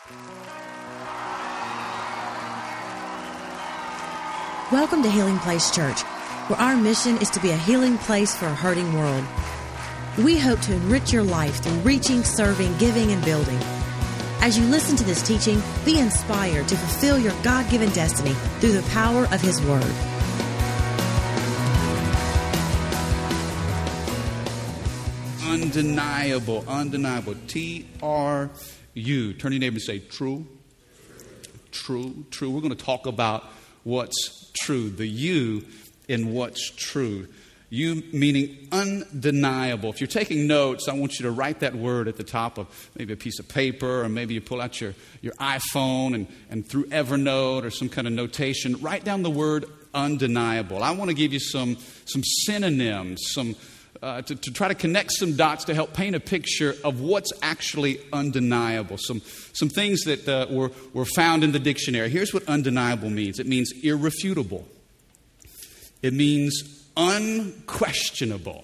Welcome to Healing Place Church, where our mission is to be a healing place for a hurting world. We hope to enrich your life through reaching, serving, giving, and building. As you listen to this teaching, be inspired to fulfill your God-given destiny through the power of His Word. Undeniable. T-R-U. Turn to your neighbor and say, true. True. We're going to talk about what's true. The you in what's true. You meaning undeniable. If you're taking notes, I want you to write that word at the top of maybe a piece of paper, or maybe you pull out your iPhone and through Evernote or some kind of notation, write down the word undeniable. I want to give you some synonyms, to try to connect some dots to help paint a picture of what's actually undeniable. Some things that were found in the dictionary. Here's what undeniable means. It means irrefutable. It means unquestionable.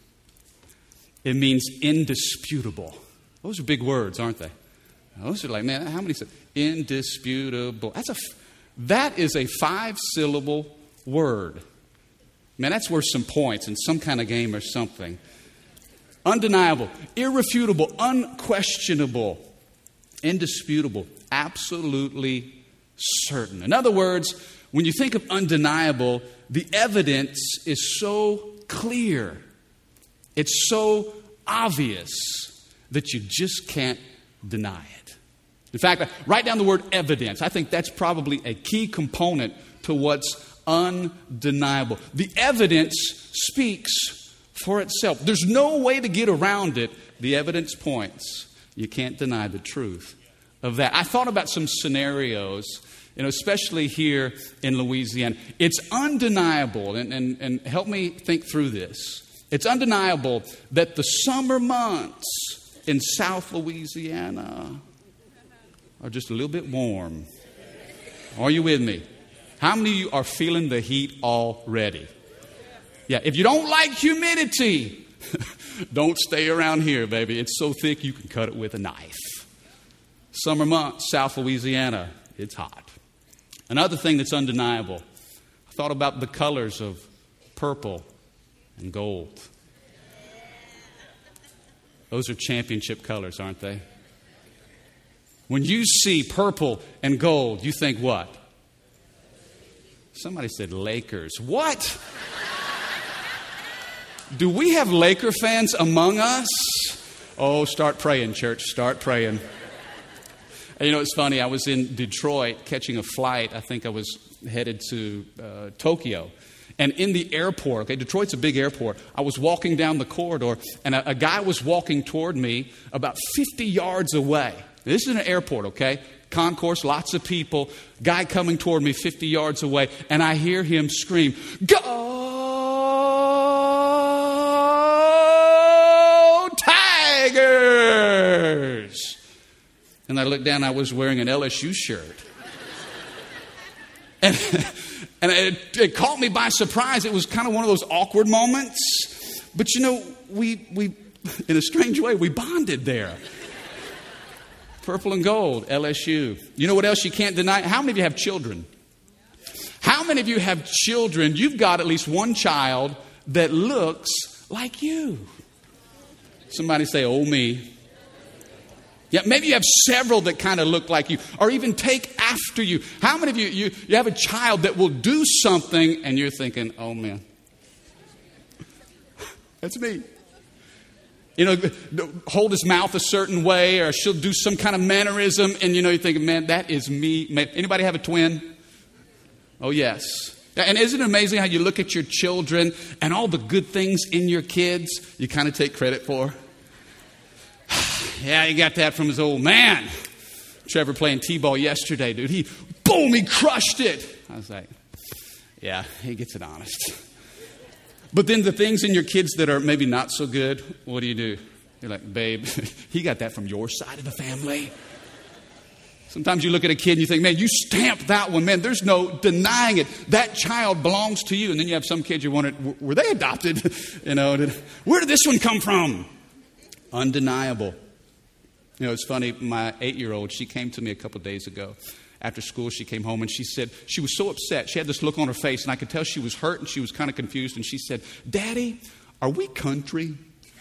It means indisputable. Those are big words, aren't they? Those are like, man, how many said indisputable? That is a 5-syllable word. Man, that's worth some points in some kind of game or something. Undeniable, irrefutable, unquestionable, indisputable, absolutely certain. In other words, when you think of undeniable, the evidence is so clear, it's so obvious that you just can't deny it. In fact, write down the word evidence. I think that's probably a key component to what's undeniable. The evidence speaks for itself. There's no way to get around it. The evidence points. You can't deny the truth of that. I thought about some scenarios, especially here in Louisiana. It's undeniable, and help me think through this. It's undeniable that the summer months in South Louisiana are just a little bit warm. Are you with me? How many of you are feeling the heat already? Yeah, if you don't like humidity, don't stay around here, baby. It's so thick you can cut it with a knife. Summer months, South Louisiana, it's hot. Another thing that's undeniable, I thought about the colors of purple and gold. Those are championship colors, aren't they? When you see purple and gold, you think what? Somebody said Lakers. What? Do we have Laker fans among us? Oh, start praying, church. Start praying. And it's funny. I was in Detroit catching a flight. I think I was headed to Tokyo. And in the airport, Detroit's a big airport. I was walking down the corridor, and a guy was walking toward me about 50 yards away. This is an airport, okay? Concourse, lots of people. Guy coming toward me 50 yards away, and I hear him scream, "Go Tigers!" And I looked down, I was wearing an LSU shirt. And it caught me by surprise. It was kind of one of those awkward moments. But we in a strange way, we bonded there. Purple and gold, LSU. You know what else you can't deny? How many of you have children? How many of you have children? You've got at least one child that looks like you. Somebody say, oh, me. Yeah, maybe you have several that kind of look like you, or even take after you. How many of you have a child that will do something and you're thinking, oh, man, that's me. Hold his mouth a certain way, or she'll do some kind of mannerism, and you're thinking, man, that is me. Anybody have a twin? Oh, yes. And isn't it amazing how you look at your children and all the good things in your kids you kind of take credit for? Yeah, he got that from his old man. Trevor playing t-ball yesterday, dude. He crushed it. I was like, yeah, he gets it honest. But then the things in your kids that are maybe not so good, what do? You're like, babe, he got that from your side of the family. Sometimes you look at a kid and you think, man, you stamped that one. Man, there's no denying it. That child belongs to you. And then you have some kids you wonder, were they adopted? Where did this one come from? Undeniable. You know, it's funny, my 8-year-old, she came to me a couple days ago. After school, she came home and she said, she was so upset. She had this look on her face, and I could tell she was hurt and she was kind of confused. And she said, "Daddy, are we country?"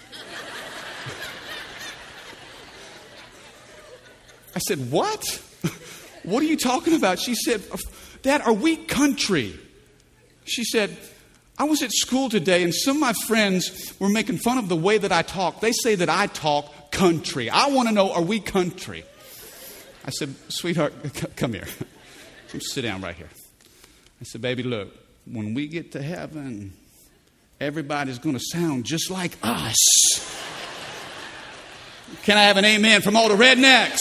I said, "What? What are you talking about?" She said, "Dad, are we country?" She said, "I was at school today and some of my friends were making fun of the way that I talk. They say that I talk country. I want to know, are we country?" I said, "Sweetheart, come here. Come sit down right here." I said, "Baby, look, when we get to heaven, everybody's going to sound just like us." Can I have an amen from all the rednecks?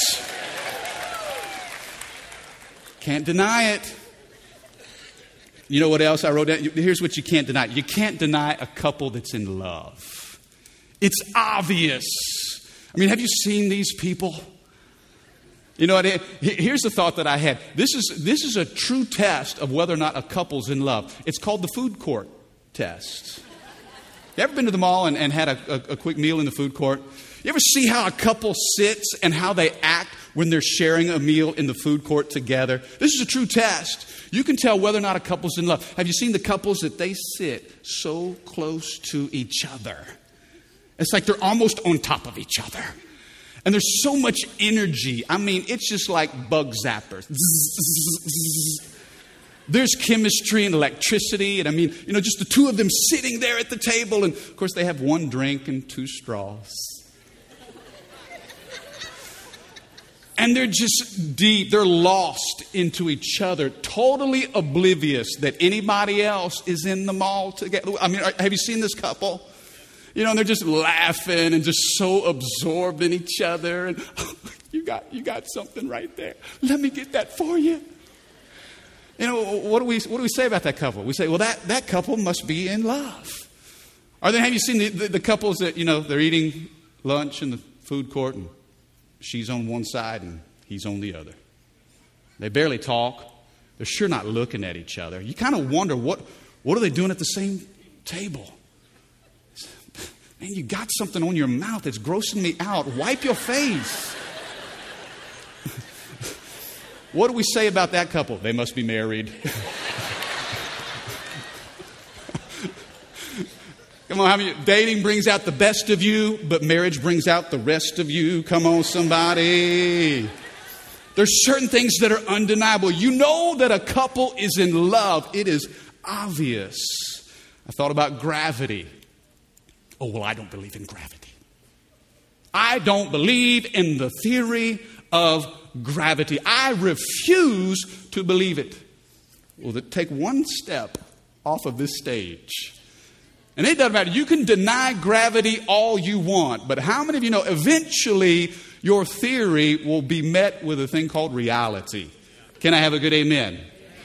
Can't deny it. You know what else I wrote down? Here's what you can't deny. You can't deny a couple that's in love. It's obvious. I mean, have you seen these people? You know what? Here's the thought that I had. This is a true test of whether or not a couple's in love. It's called the food court test. You ever been to the mall and had a quick meal in the food court? You ever see how a couple sits and how they act when they're sharing a meal in the food court together? This is a true test. You can tell whether or not a couple's in love. Have you seen the couples that they sit so close to each other? It's like they're almost on top of each other. And there's so much energy. I mean, it's just like bug zappers. There's chemistry and electricity. And I mean, you know, just the two of them sitting there at the table. And of course, they have one drink and 2 straws. And they're just deep. They're lost into each other, totally oblivious that anybody else is in the mall together. I mean, have you seen this couple? You know, and they're just laughing and just so absorbed in each other. And you got something right there. Let me get that for you. You know, what do we say about that couple? We say, well, that couple must be in love. Or then have you seen the couples that, you know, they're eating lunch in the food court and she's on one side and he's on the other. They barely talk. They're sure not looking at each other. You kind of wonder, what are they doing at the same table? Man, you got something on your mouth that's grossing me out. Wipe your face. What do we say about that couple? They must be married. Come on, dating brings out the best of you, but marriage brings out the rest of you. Come on, somebody. There's certain things that are undeniable. You know that a couple is in love. It is obvious. I thought about gravity. Oh, well, I don't believe in gravity. I don't believe in the theory of gravity. I refuse to believe it. Well, take one step off of this stage. And it doesn't matter. You can deny gravity all you want. But how many of you know eventually your theory will be met with a thing called reality? Can I have a good amen?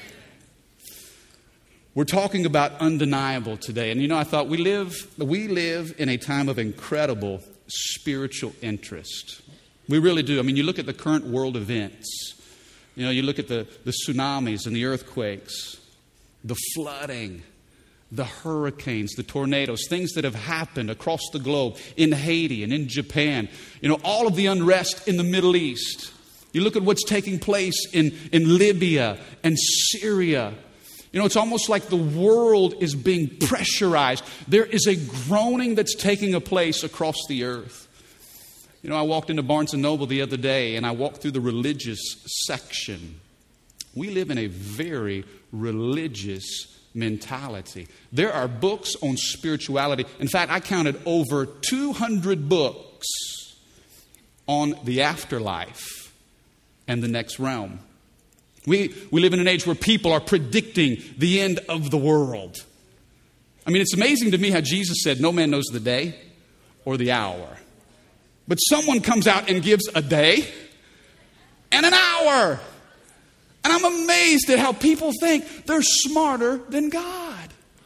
We're talking about undeniable today. And you know, I thought we live in a time of incredible spiritual interest. We really do. I mean, you look at the current world events. You know, you look at the tsunamis and the earthquakes, the flooding, the hurricanes, the tornadoes, things that have happened across the globe, in Haiti and in Japan. You know, all of the unrest in the Middle East. You look at what's taking place in Libya and Syria. You know, it's almost like the world is being pressurized. There is a groaning that's taking place across the earth. You know, I walked into Barnes & Noble the other day and I walked through the religious section. We live in a very religious mentality. There are books on spirituality. In fact, I counted over 200 books on the afterlife and the next realm. We live in an age where people are predicting the end of the world. I mean, it's amazing to me how Jesus said, no man knows the day or the hour. But someone comes out and gives a day and an hour. And I'm amazed at how people think they're smarter than God.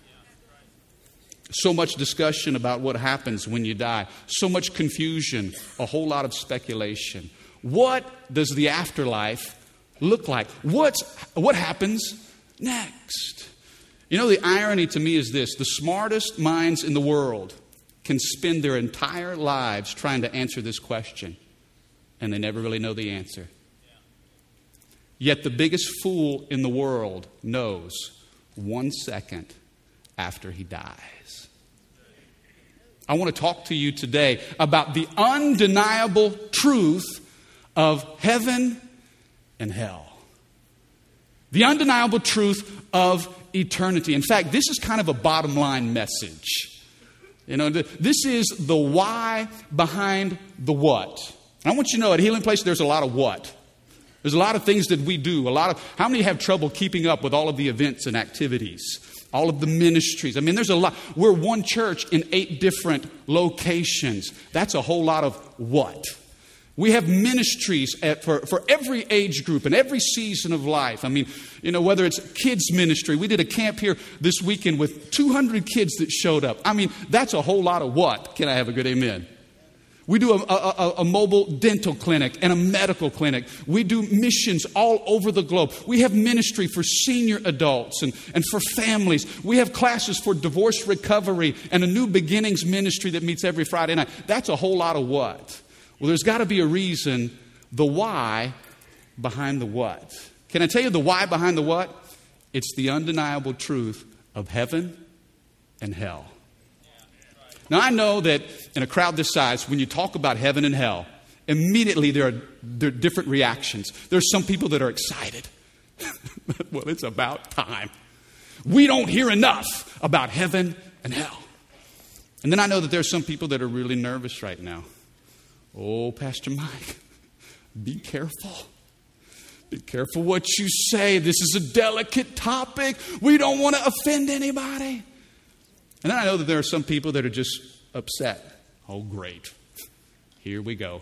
So much discussion about what happens when you die. So much confusion. A whole lot of speculation. What does the afterlife look like? What happens next? You know, the irony to me is this. The smartest minds in the world can spend their entire lives trying to answer this question. and they never really know the answer. Yet the biggest fool in the world knows 1 second after he dies. I want to talk to you today about the undeniable truth of heaven and hell. The undeniable truth of eternity. In fact, this is kind of a bottom line message. You know, this is the why behind the what. And I want you to know at Healing Place, there's a lot of what. There's a lot of things that we do. How many have trouble keeping up with all of the events and activities? All of the ministries. I mean, there's a lot. We're one church in 8 different locations. That's a whole lot of what. We have ministries for every age group and every season of life. I mean, you know, whether it's kids ministry. We did a camp here this weekend with 200 kids that showed up. I mean, that's a whole lot of what. Can I have a good amen? We do a mobile dental clinic and a medical clinic. We do missions all over the globe. We have ministry for senior adults and for families. We have classes for divorce recovery and a new beginnings ministry that meets every Friday night. That's a whole lot of what. Well, there's got to be a reason, the why behind the what. Can I tell you the why behind the what? It's the undeniable truth of heaven and hell. Now, I know that in a crowd this size, when you talk about heaven and hell, immediately there are different reactions. There's some people that are excited. Well, it's about time. We don't hear enough about heaven and hell. And then I know that there's some people that are really nervous right now. Oh, Pastor Mike, be careful. Be careful what you say. This is a delicate topic. We don't want to offend anybody. And then I know that there are some people that are just upset. Oh, great. Here we go.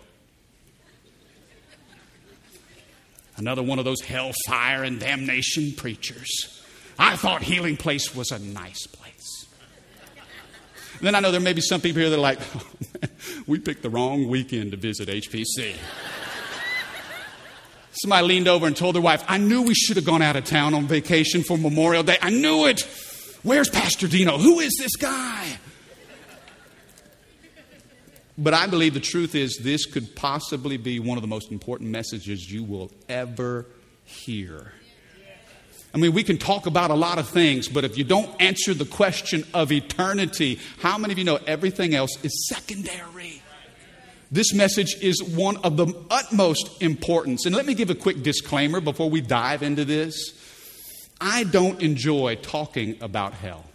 Another one of those hellfire and damnation preachers. I thought Healing Place was a nice place. And then I know there may be some people here that are like, oh, man, we picked the wrong weekend to visit HPC. Somebody leaned over and told their wife, I knew we should have gone out of town on vacation for Memorial Day. I knew it. Where's Pastor Dino? Who is this guy? But I believe the truth is this could possibly be one of the most important messages you will ever hear. I mean, we can talk about a lot of things, but if you don't answer the question of eternity, how many of you know everything else is secondary? This message is one of the utmost importance. And let me give a quick disclaimer before we dive into this. I don't enjoy talking about hell.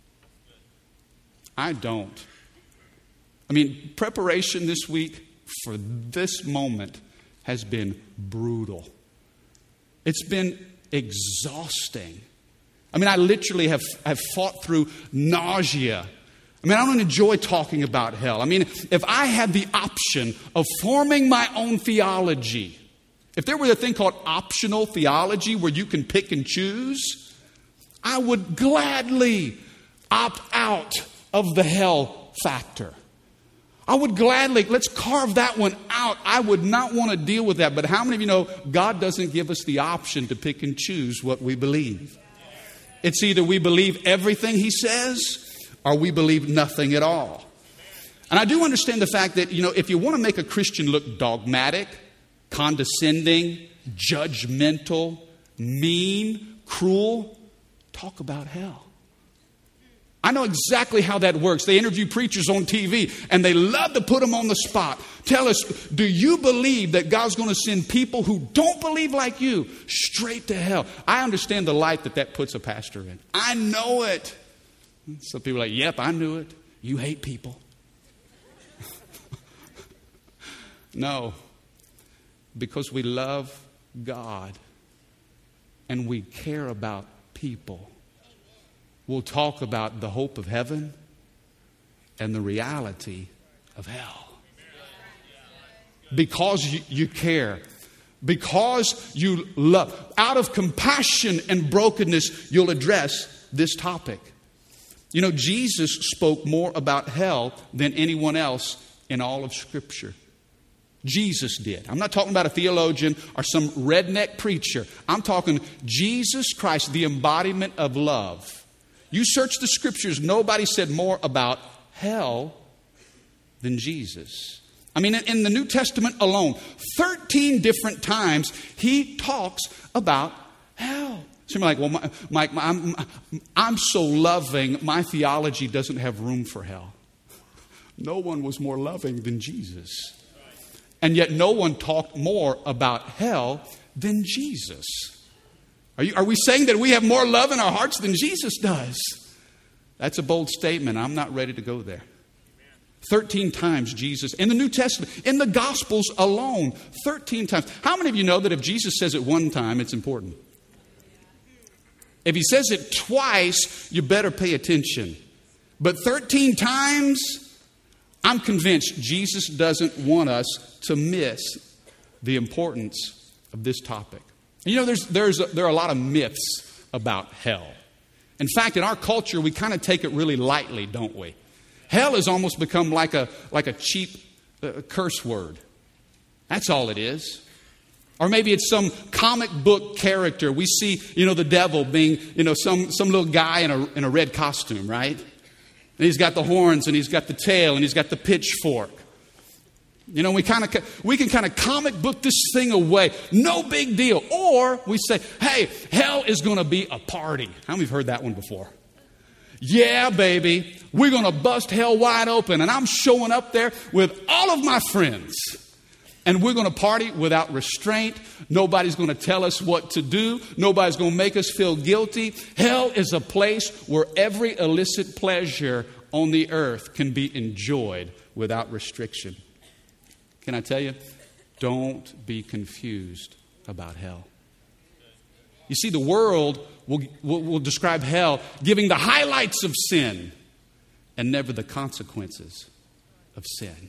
I don't. I mean, preparation this week for this moment has been brutal. It's been exhausting. I mean, I literally have fought through nausea. I mean, I don't enjoy talking about hell. I mean, if I had the option of forming my own theology, if there were a thing called optional theology where you can pick and choose, I would gladly opt out of the hell factor. I would gladly, let's carve that one out. I would not want to deal with that. But how many of you know God doesn't give us the option to pick and choose what we believe? It's either we believe everything He says or we believe nothing at all. And I do understand the fact that, you know, if you want to make a Christian look dogmatic, condescending, judgmental, mean, cruel, talk about hell. I know exactly how that works. They interview preachers on TV and they love to put them on the spot. Tell us, do you believe that God's going to send people who don't believe like you straight to hell? I understand the life that puts a pastor in. I know it. Some people are like, yep, I knew it. You hate people. No. Because we love God and we care about people. We'll talk about the hope of heaven and the reality of hell. Because you care. Because you love. Out of compassion and brokenness, you'll address this topic. You know, Jesus spoke more about hell than anyone else in all of Scripture. Jesus did. I'm not talking about a theologian or some redneck preacher. I'm talking Jesus Christ, the embodiment of love. You search the Scriptures, nobody said more about hell than Jesus. I mean, in the New Testament alone, 13 different times he talks about hell. So you're like, well, Mike, I'm so loving, my theology doesn't have room for hell. No one was more loving than Jesus. And yet no one talked more about hell than Jesus. Are we saying that we have more love in our hearts than Jesus does? That's a bold statement. I'm not ready to go there. 13 times Jesus, in the New Testament, in the Gospels alone, 13 times. How many of you know that if Jesus says it one time, it's important? If he says it twice, you better pay attention. But 13 times, I'm convinced Jesus doesn't want us to miss the importance of this topic. And you know, there are a lot of myths about hell. In fact, in our culture, we kind of take it really lightly, don't we? Hell has almost become like a cheap curse word. That's all it is. Or maybe it's some comic book character. We see, the devil being, some little guy in a red costume, right? And he's got the horns, and he's got the tail, and he's got the pitchfork. We can kind of comic book this thing away. No big deal. Or we say, hey, hell is going to be a party. How many have heard that one before? Yeah, baby, we're going to bust hell wide open, and I'm showing up there with all of my friends. And we're going to party without restraint. Nobody's going to tell us what to do. Nobody's going to make us feel guilty. Hell is a place where every illicit pleasure on the earth can be enjoyed without restriction. Can I tell you? Don't be confused about hell. You see, the world will describe hell giving the highlights of sin and never the consequences of sin.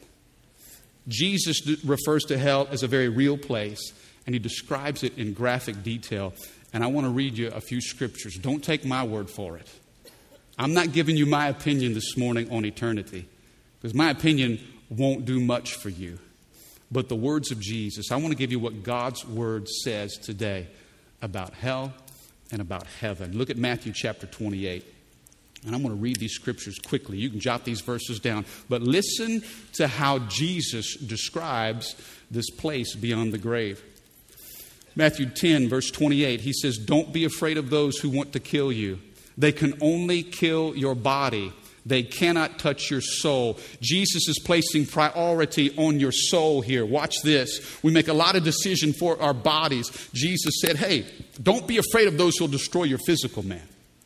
Jesus refers to hell as a very real place, and he describes it in graphic detail. And I want to read you a few scriptures. Don't take my word for it. I'm not giving you my opinion this morning on eternity, because my opinion won't do much for you. But the words of Jesus, I want to give you what God's word says today about hell and about heaven. Look at Matthew chapter 28. And I'm going to read these scriptures quickly. You can jot these verses down. But listen to how Jesus describes this place beyond the grave. Matthew 10, verse 28, he says, "Don't be afraid of those who want to kill you. They can only kill your body. They cannot touch your soul." Jesus is placing priority on your soul here. Watch this. We make a lot of decisions for our bodies. Jesus said, hey, don't be afraid of those who will destroy your physical man.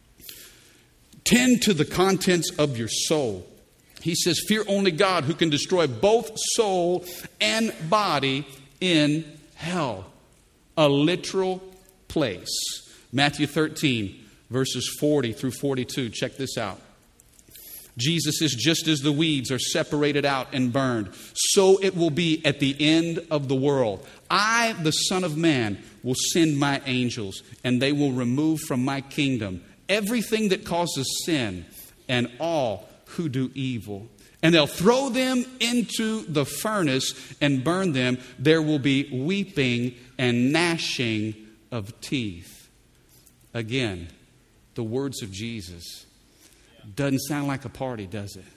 Tend to the contents of your soul. He says, fear only God, who can destroy both soul and body in hell. A literal place. Matthew 13, verses 40 through 42. Check this out. Jesus says, just as the weeds are separated out and burned, so it will be at the end of the world. I, the Son of Man, will send my angels, and they will remove from my kingdom everything that causes sin and all who do evil. And they'll throw them into the furnace and burn them. There will be weeping and gnashing of teeth. Again, the words of Jesus. Doesn't sound like a party, does it?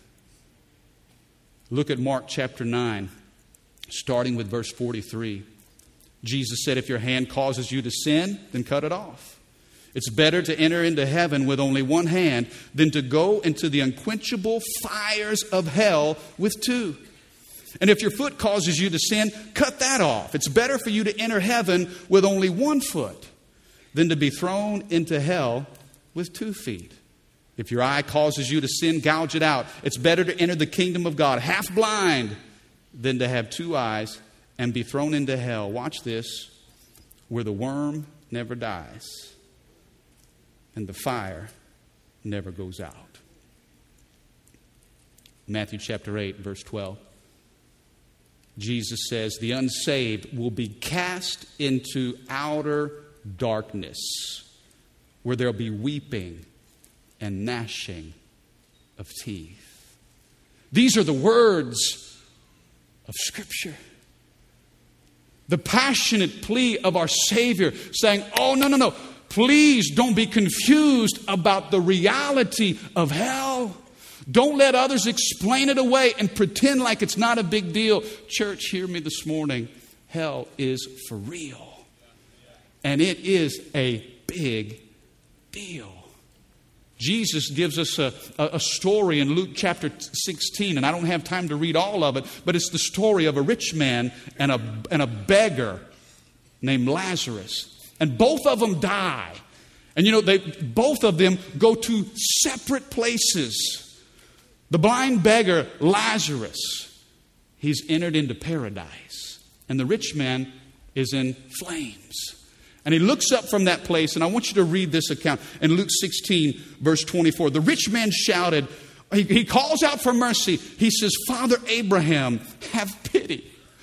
Look at Mark chapter 9, starting with verse 43. Jesus said, if your hand causes you to sin, then cut it off. It's better to enter into heaven with only one hand than to go into the unquenchable fires of hell with two. And if your foot causes you to sin, cut that off. It's better for you to enter heaven with only one foot than to be thrown into hell with 2 feet. If your eye causes you to sin, gouge it out. It's better to enter the kingdom of God half blind than to have 2 eyes and be thrown into hell. Watch this, where the worm never dies and the fire never goes out. Matthew chapter 8, verse 12. Jesus says, the unsaved will be cast into outer darkness, where there'll be weeping and gnashing of teeth. These are the words of Scripture. The passionate plea of our Savior saying, oh, no. Please don't be confused about the reality of hell. Don't let others explain it away and pretend like it's not a big deal. Church, hear me this morning. Hell is for real. And it is a big deal. Jesus gives us a story in Luke chapter 16, and I don't have time to read all of it, but it's the story of a rich man and a beggar named Lazarus. And both of them die. And both of them go to separate places. The blind beggar, Lazarus, he's entered into paradise. And the rich man is in flames. And he looks up from that place, and I want you to read this account in Luke 16, verse 24. The rich man shouted, he calls out for mercy. He says, Father Abraham, have pity.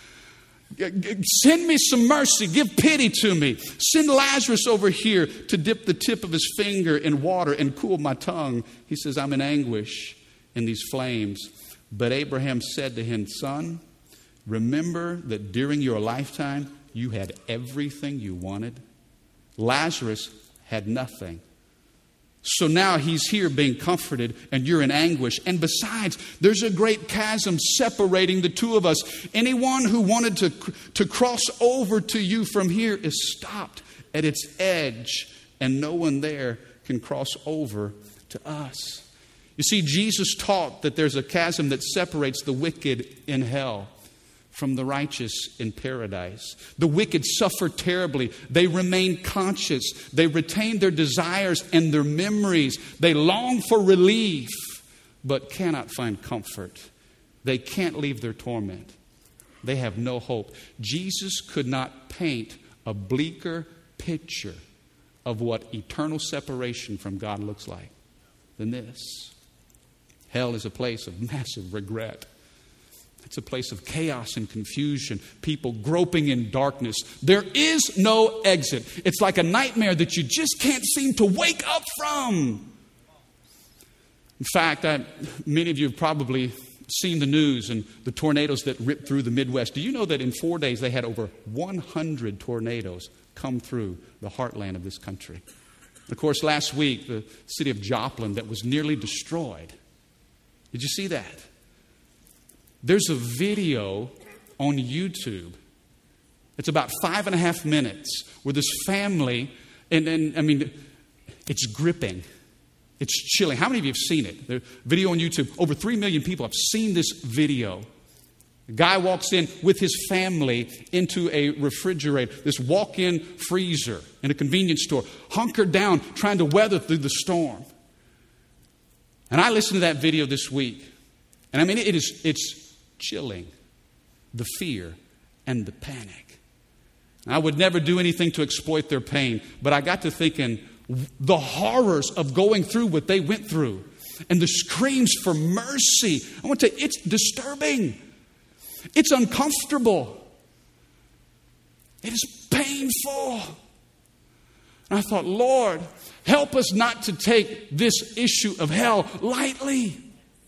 Send me some mercy. Give pity to me. Send Lazarus over here to dip the tip of his finger in water and cool my tongue. He says, I'm in anguish in these flames. But Abraham said to him, Son, remember that during your lifetime, you had everything you wanted. Lazarus had nothing. So now he's here being comforted and you're in anguish. And besides, there's a great chasm separating the two of us. Anyone who wanted to cross over to you from here is stopped at its edge. And no one there can cross over to us. You see, Jesus taught that there's a chasm that separates the wicked in hell from the righteous in paradise. The wicked suffer terribly. They remain conscious. They retain their desires and their memories. They long for relief, but cannot find comfort. They can't leave their torment. They have no hope. Jesus could not paint a bleaker picture of what eternal separation from God looks like than this. Hell is a place of massive regret. It's a place of chaos and confusion, people groping in darkness. There is no exit. It's like a nightmare that you just can't seem to wake up from. In fact, many of you have probably seen the news and the tornadoes that ripped through the Midwest. Do you know that in 4 days they had over 100 tornadoes come through the heartland of this country? Of course, last week, the city of Joplin that was nearly destroyed. Did you see that? There's a video on YouTube. It's about 5.5 minutes where this family, and I mean, it's gripping. It's chilling. How many of you have seen it? The video on YouTube. Over 3 million people have seen this video. A guy walks in with his family into a refrigerator, this walk-in freezer in a convenience store, hunkered down, trying to weather through the storm. And I listened to that video this week. And I mean, it's chilling, the fear and the panic. I would never do anything to exploit their pain, but I got to thinking the horrors of going through what they went through and the screams for mercy. I want to tell you, it's disturbing. It's uncomfortable. It is painful. And I thought, Lord, help us not to take this issue of hell lightly.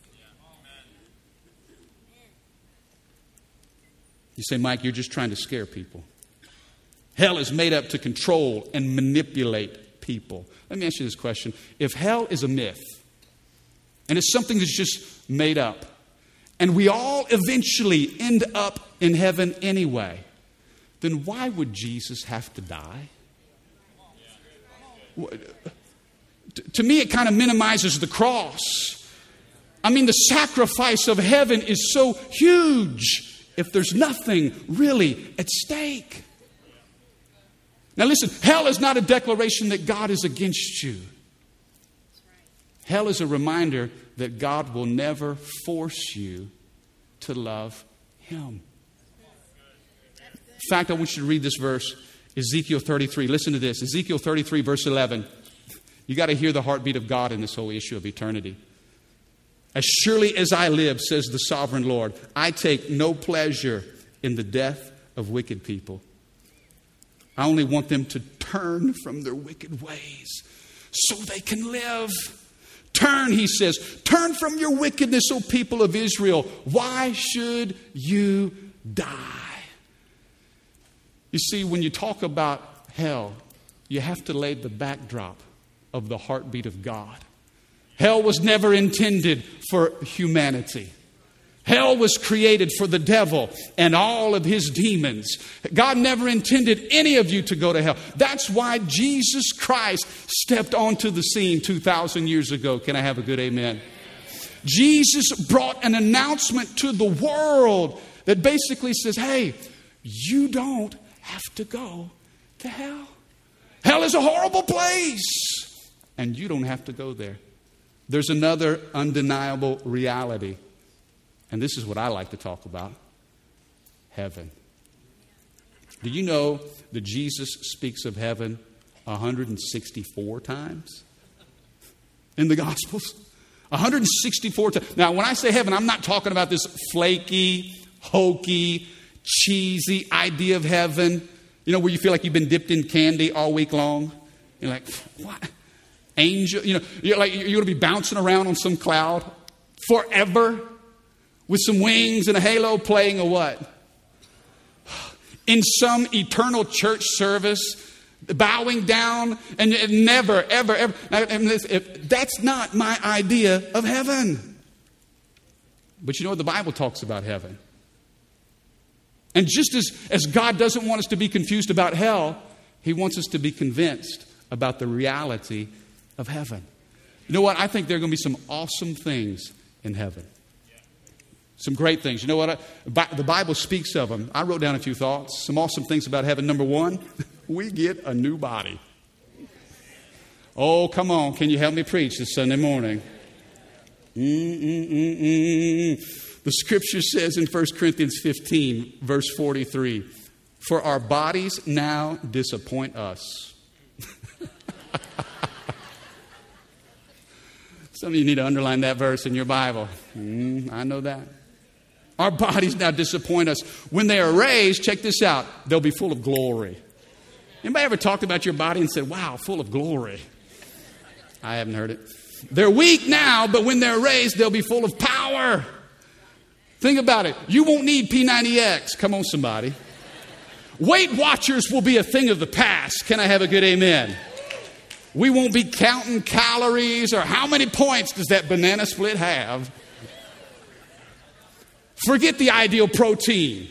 You say, Mike, you're just trying to scare people. Hell is made up to control and manipulate people. Let me ask you this question. If hell is a myth, and it's something that's just made up, and we all eventually end up in heaven anyway, then why would Jesus have to die? To me, it kind of minimizes the cross. I mean, the sacrifice of heaven is so huge if there's nothing really at stake. Now listen, hell is not a declaration that God is against you. Hell is a reminder that God will never force you to love Him. In fact, I want you to read this verse, Ezekiel 33. Listen to this, Ezekiel 33, verse 11. You got to hear the heartbeat of God in this whole issue of eternity. As surely as I live, says the sovereign Lord, I take no pleasure in the death of wicked people. I only want them to turn from their wicked ways so they can live. Turn, he says, turn from your wickedness, O people of Israel. Why should you die? You see, when you talk about hell, you have to lay the backdrop of the heartbeat of God. Hell was never intended for humanity. Hell was created for the devil and all of his demons. God never intended any of you to go to hell. That's why Jesus Christ stepped onto the scene 2,000 years ago. Can I have a good amen? Jesus brought an announcement to the world that basically says, hey, you don't have to go to hell. Hell is a horrible place, and you don't have to go there. There's another undeniable reality, and this is what I like to talk about: heaven. Do you know that Jesus speaks of heaven 164 times in the Gospels? 164 times. Now, when I say heaven, I'm not talking about this flaky, hokey, cheesy idea of heaven. You know, where you feel like you've been dipped in candy all week long. You're like, what? Angel? You know, you're going to be bouncing around on some cloud forever with some wings and a halo playing a what? In some eternal church service, bowing down and never, ever, ever. That's not my idea of heaven. But you know what? The Bible talks about heaven. And just as God doesn't want us to be confused about hell, He wants us to be convinced about the reality of heaven. You know what? I think there are going to be some awesome things in heaven. Some great things. You know what? The Bible speaks of them. I wrote down a few thoughts. Some awesome things about heaven. Number one, we get a new body. Oh, come on. Can you help me preach this Sunday morning? The scripture says in 1 Corinthians 15, verse 43, for our bodies now disappoint us. Some of you need to underline that verse in your Bible. I know that. Our bodies now disappoint us. When they are raised, check this out, they'll be full of glory. Anybody ever talked about your body and said, wow, full of glory? I haven't heard it. They're weak now, but when they're raised, they'll be full of power. Think about it. You won't need P90X. Come on, somebody. Weight Watchers will be a thing of the past. Can I have a good amen? We won't be counting calories or how many points does that banana split have. Forget the ideal protein.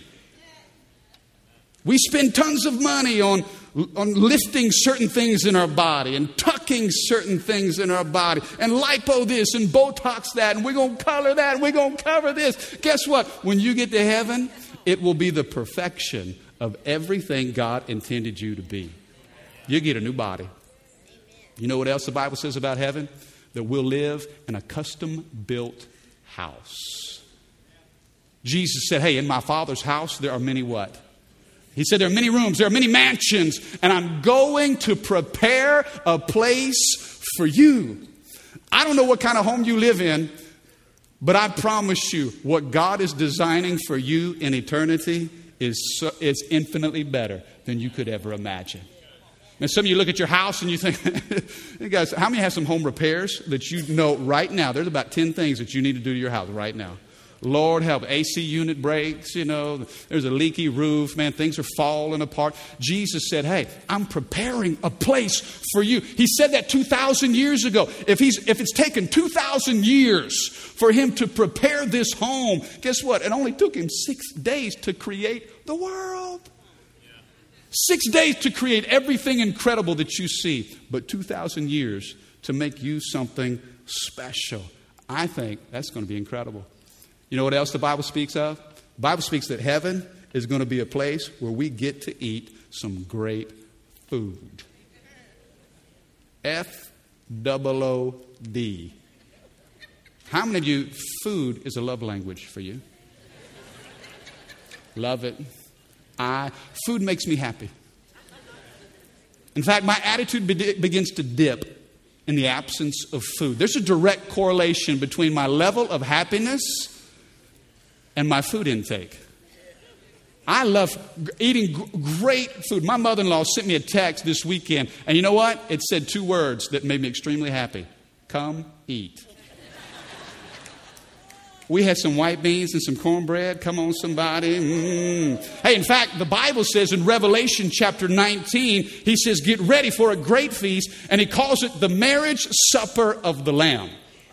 We spend tons of money on lifting certain things in our body and tucking certain things in our body and lipo this and Botox that and we're going to color that and we're going to cover this. Guess what? When you get to heaven, it will be the perfection of everything God intended you to be. You get a new body. You know what else the Bible says about heaven? That we'll live in a custom-built house. Jesus said, hey, in my Father's house, there are many what? He said, there are many rooms, there are many mansions, and I'm going to prepare a place for you. I don't know what kind of home you live in, but I promise you, what God is designing for you in eternity is infinitely better than you could ever imagine. Now, some of you look at your house and you think, hey guys, how many have some home repairs that you know right now? There's about 10 things that you need to do to your house right now. Lord help, AC unit breaks, you know, there's a leaky roof, man, things are falling apart. Jesus said, hey, I'm preparing a place for you. He said that 2,000 years ago. If it's taken 2,000 years for him to prepare this home, guess what? It only took him 6 days to create the world. 6 days to create everything incredible that you see, but 2,000 years to make you something special. I think that's going to be incredible. You know what else the Bible speaks of? The Bible speaks that heaven is going to be a place where we get to eat some great food. FOOD. How many of you, food is a love language for you? Love it. Food makes me happy. In fact, my attitude begins to dip in the absence of food. There's a direct correlation between my level of happiness and my food intake. I love eating great food. My mother-in-law sent me a text this weekend, and you know what? It said 2 words that made me extremely happy. Come eat. We had some white beans and some cornbread. Come on, somebody. Hey, in fact, the Bible says in Revelation chapter 19, he says, get ready for a great feast. And he calls it the marriage supper of the Lamb.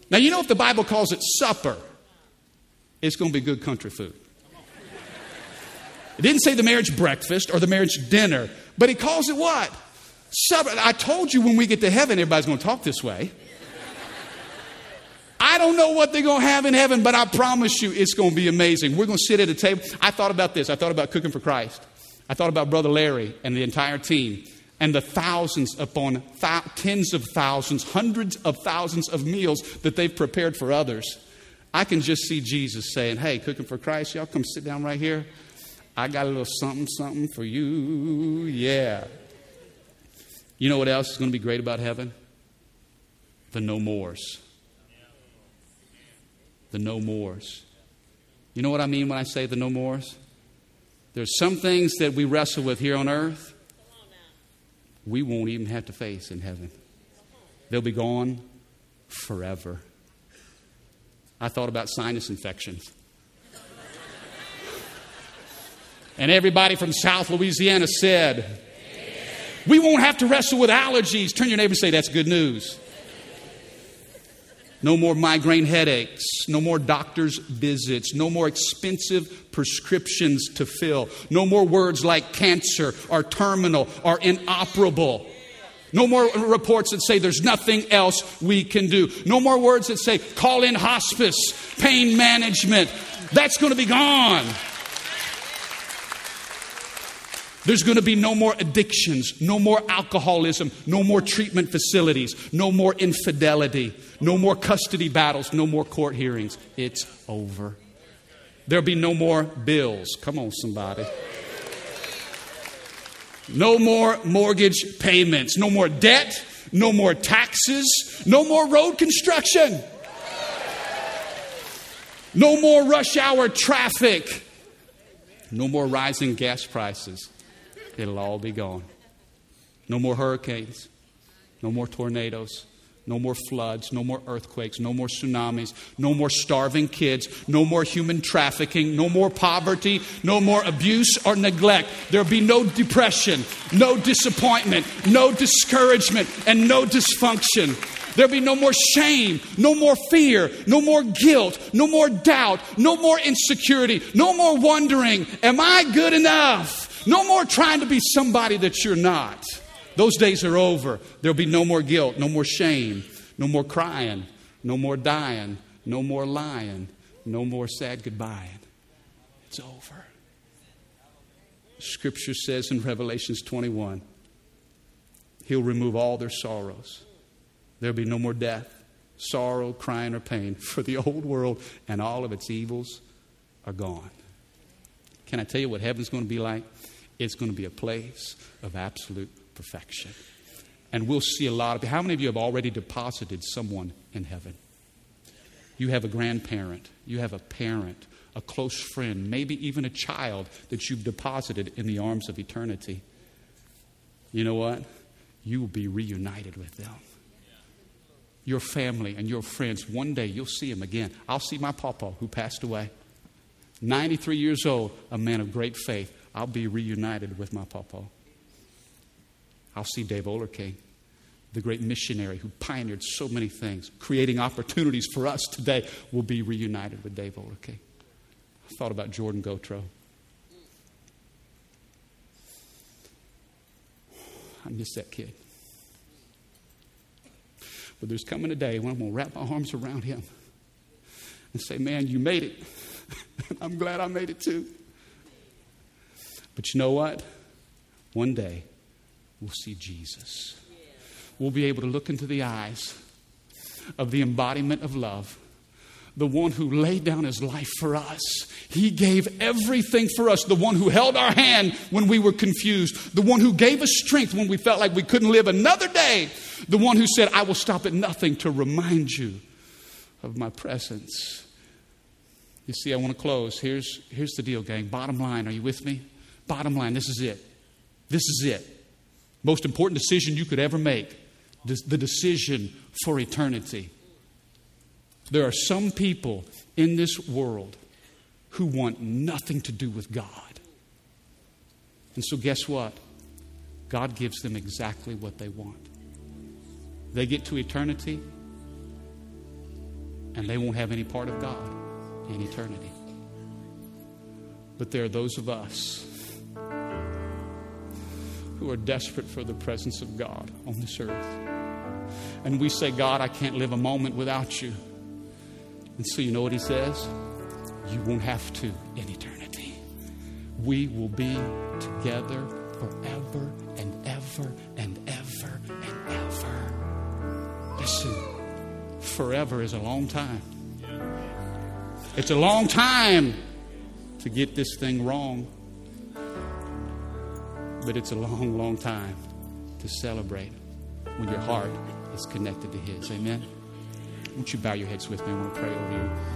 Now, you know if the Bible calls it supper, it's going to be good country food. It didn't say the marriage breakfast or the marriage dinner, but he calls it what? Supper. I told you when we get to heaven, everybody's going to talk this way. I don't know what they're going to have in heaven, but I promise you it's going to be amazing. We're going to sit at a table. I thought about this. I thought about Cooking for Christ. I thought about Brother Larry and the entire team and the thousands upon tens of thousands, hundreds of thousands of meals that they've prepared for others. I can just see Jesus saying, hey, Cooking for Christ, y'all come sit down right here. I got a little something for you. Yeah. You know what else is going to be great about heaven? The no mores. The no mores. You know what I mean when I say the no mores? There's some things that we wrestle with here on earth we won't even have to face in heaven. They'll be gone forever. I thought about sinus infections. And everybody from South Louisiana said, we won't have to wrestle with allergies. Turn to your neighbor and say, that's good news. No more migraine headaches. No more doctor's visits. No more expensive prescriptions to fill. No more words like cancer or terminal or inoperable. No more reports that say there's nothing else we can do. No more words that say call in hospice, pain management. That's going to be gone. There's going to be no more addictions, no more alcoholism, no more treatment facilities, no more infidelity, no more custody battles, no more court hearings. It's over. There'll be no more bills. Come on, somebody. No more mortgage payments, no more debt, no more taxes, no more road construction. No more rush hour traffic. No more rising gas prices. It'll all be gone. No more hurricanes. No more tornadoes. No more floods. No more earthquakes. No more tsunamis. No more starving kids. No more human trafficking. No more poverty. No more abuse or neglect. There'll be no depression, no disappointment, no discouragement, and no dysfunction. There'll be no more shame, no more fear, no more guilt, no more doubt, no more insecurity, no more wondering, am I good enough? No more trying to be somebody that you're not. Those days are over. There'll be no more guilt, no more shame, no more crying, no more dying, no more lying, no more sad goodbye. It's over. Scripture says in Revelations 21, He'll remove all their sorrows. There'll be no more death, sorrow, crying, or pain, for the old world and all of its evils are gone. Can I tell you what heaven's going to be like? It's going to be a place of absolute perfection. And we'll see a lot of... How many of you have already deposited someone in heaven? You have a grandparent. You have a parent, a close friend, maybe even a child that you've deposited in the arms of eternity. You know what? You will be reunited with them. Your family and your friends, one day you'll see them again. I'll see my papa who passed away. 93 years old, a man of great faith. I'll be reunited with my papa. I'll see Dave Olerking, the great missionary who pioneered so many things, creating opportunities for us today. We'll be reunited with Dave Olerking. I thought about Jordan Gotro. I miss that kid. But there's coming a day when I'm going to wrap my arms around him and say, man, you made it. I'm glad I made it too. But you know what? One day, we'll see Jesus. We'll be able to look into the eyes of the embodiment of love, the one who laid down his life for us. He gave everything for us, the one who held our hand when we were confused, the one who gave us strength when we felt like we couldn't live another day, the one who said, I will stop at nothing to remind you of my presence. You see, I want to close. Here's the deal, gang. Bottom line, are you with me? Bottom line, this is it. This is it. Most important decision you could ever make. The decision for eternity. There are some people in this world who want nothing to do with God. And so guess what? God gives them exactly what they want. They get to eternity, and they won't have any part of God in eternity. But there are those of us who are desperate for the presence of God on this earth. And we say, God, I can't live a moment without you. And so you know what he says? You won't have to in eternity. We will be together forever and ever and ever and ever. Listen, forever is a long time. It's a long time to get this thing wrong. But it's a long, long time to celebrate when your heart is connected to his. Amen? Won't you bow your heads with me? I want to pray over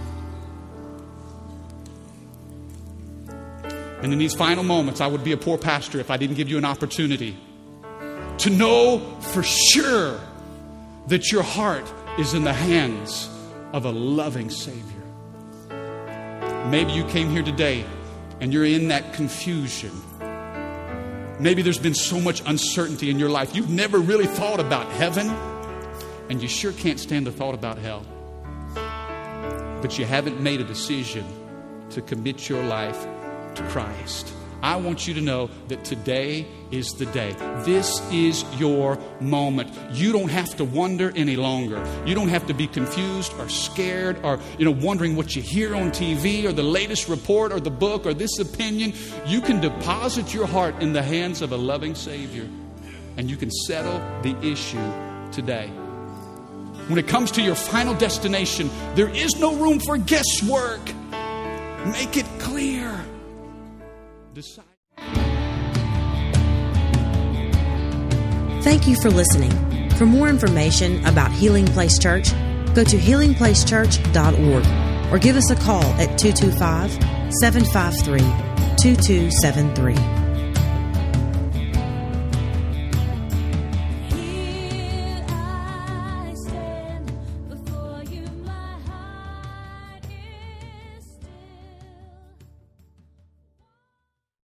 you. And in these final moments, I would be a poor pastor if I didn't give you an opportunity to know for sure that your heart is in the hands of a loving Savior. Maybe you came here today and you're in that confusion. Maybe there's been so much uncertainty in your life. You've never really thought about heaven, and you sure can't stand the thought about hell. But you haven't made a decision to commit your life to Christ. I want you to know that today is the day. This is your moment. You don't have to wonder any longer. You don't have to be confused or scared or, wondering what you hear on TV or the latest report or the book or this opinion. You can deposit your heart in the hands of a loving Savior, and you can settle the issue today. When it comes to your final destination, there is no room for guesswork. Make it clear. Decide. Thank you for listening. For more information about Healing Place Church, go to healingplacechurch.org or give us a call at 225-753-2273.